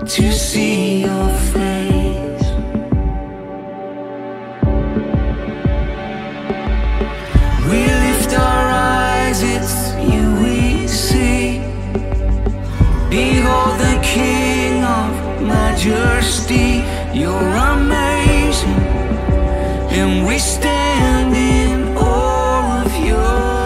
to see your face. We lift our eyes, it's you we see. Behold the King of Majesty. You're amazing, and we stand in awe of you.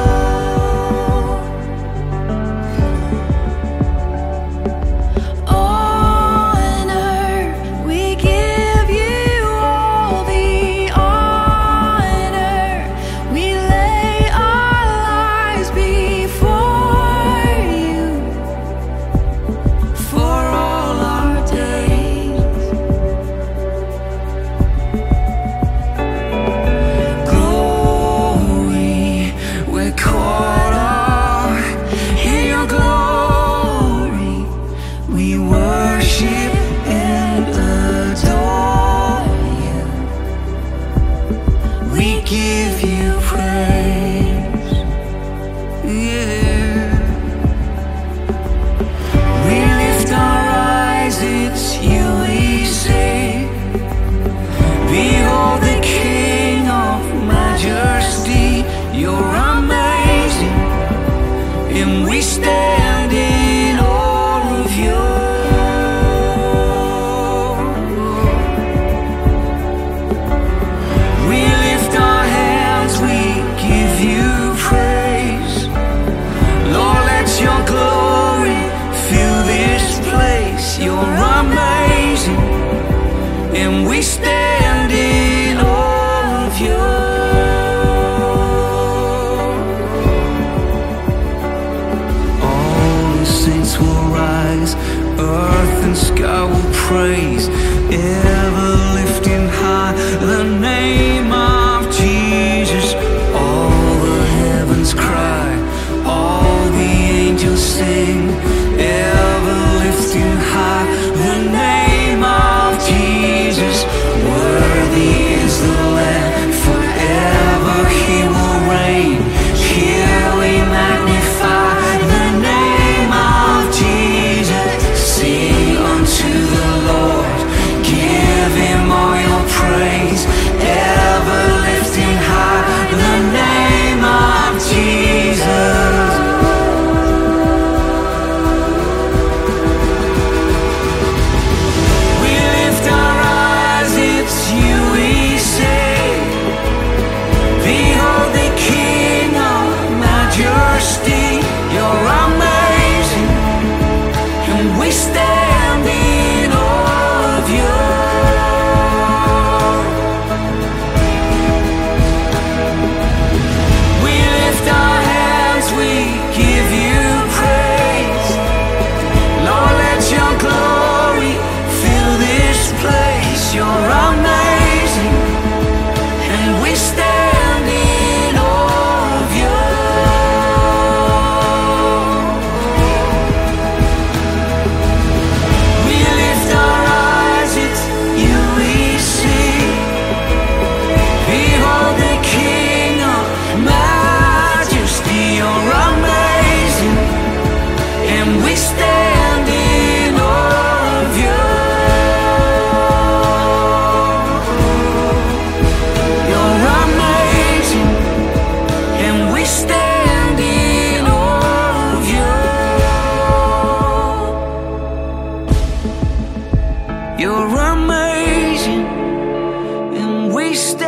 Give you praise, yeah. We lift our eyes, it's you we see. Behold the King of Majesty. You're amazing, and we stand in awe of you. You're amazing, and we stand in awe of you. All the saints will rise, earth and sky will praise, ever lifting high the name of Jesus. All the heavens cry, all the angels sing, ever lifting high the name of Jesus. Worthy is the Lamb, forever He will reign. Here we magnify the name of Jesus. Sing unto the Lord, give Him all your praise, ever lifting high the name of Jesus. You're amazing, and we stand in awe of you. We lift our hands, we give you praise. Lord, let your glory fill this place. You're amazing, and we stand in awe of you. You're amazing, and we stand